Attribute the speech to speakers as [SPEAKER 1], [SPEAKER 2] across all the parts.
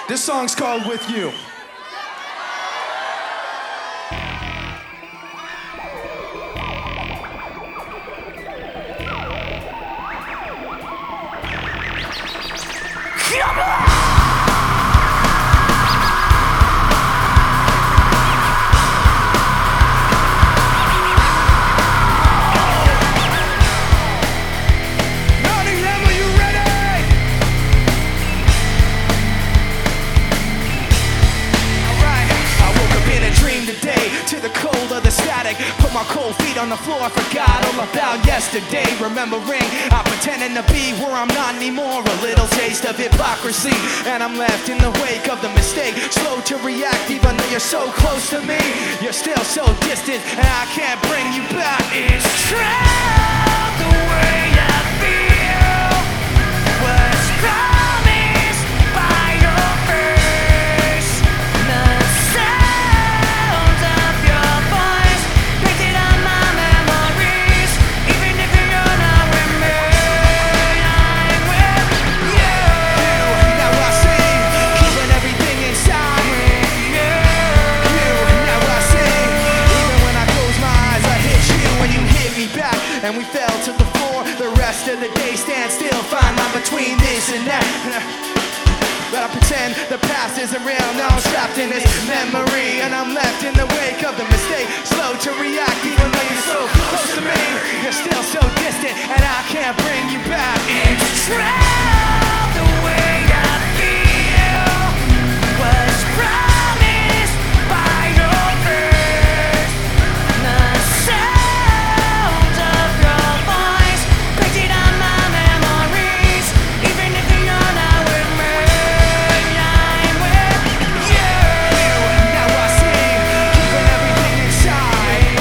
[SPEAKER 1] This song's called With You. Come on! To the cold of the static, put my cold feet on the floor, forgot all about yesterday. Remembering I'm pretending to be where I'm not anymore. A little taste of hypocrisy, and I'm left in the wake of the mistake. Slow to react even though you're so close to me. You're still so distant, and I can't bring you back. It's true, the way I feel was promised by your face. The sound of your voice painted on my memories. Even if you're not with me, I'm with you. Now I sing, keeping everything inside. You, now I sing, even when I close my eyes, I hit you when you hit me back, and we fell to the floor. The rest of the day stand still, find line between this and that. But I pretend the past isn't real. Now I'm trapped in this memory, and I'm left in the wake of the mistake. Slow to react even though you're so close to me. You're still so distant, and I can't bring you back. It's true, the way I feel was promised by your face. The sound of your voice painted on my memories. Even if you're not with me, I'm with you. Now I sing, keeping everything inside.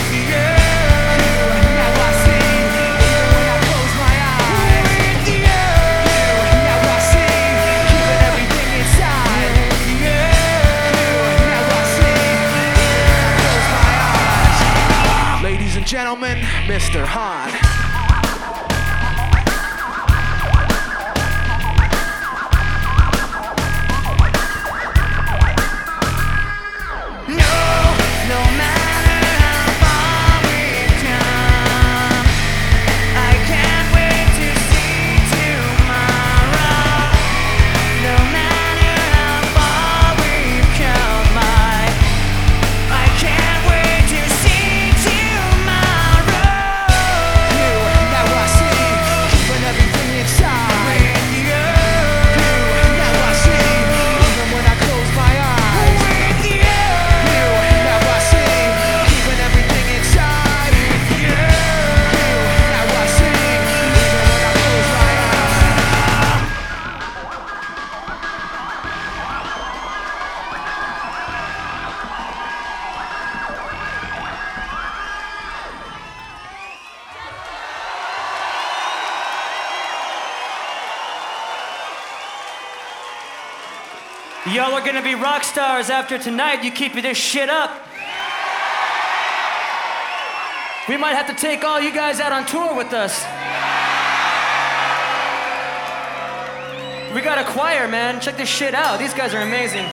[SPEAKER 1] Now I sing, even when I close my eyes. With you. Now I sing, keeping everything inside. Now I sing, even when I close my eyes. Ladies and gentlemen, Mr. Han. No matter how far we've come, I can't wait to see tomorrow. No matter how far we've come, I can't wait to see tomorrow. Now I sing, keeping everything inside. Now I sing, even when I close my eyes. Now I sing, keeping everything inside. Now I sing, even when I close my eyes.
[SPEAKER 2] Y'all are gonna be rock stars after tonight. You keep this shit up. We might have to take all you guys out on tour with us. We got a choir, man. Check this shit out. These guys are amazing.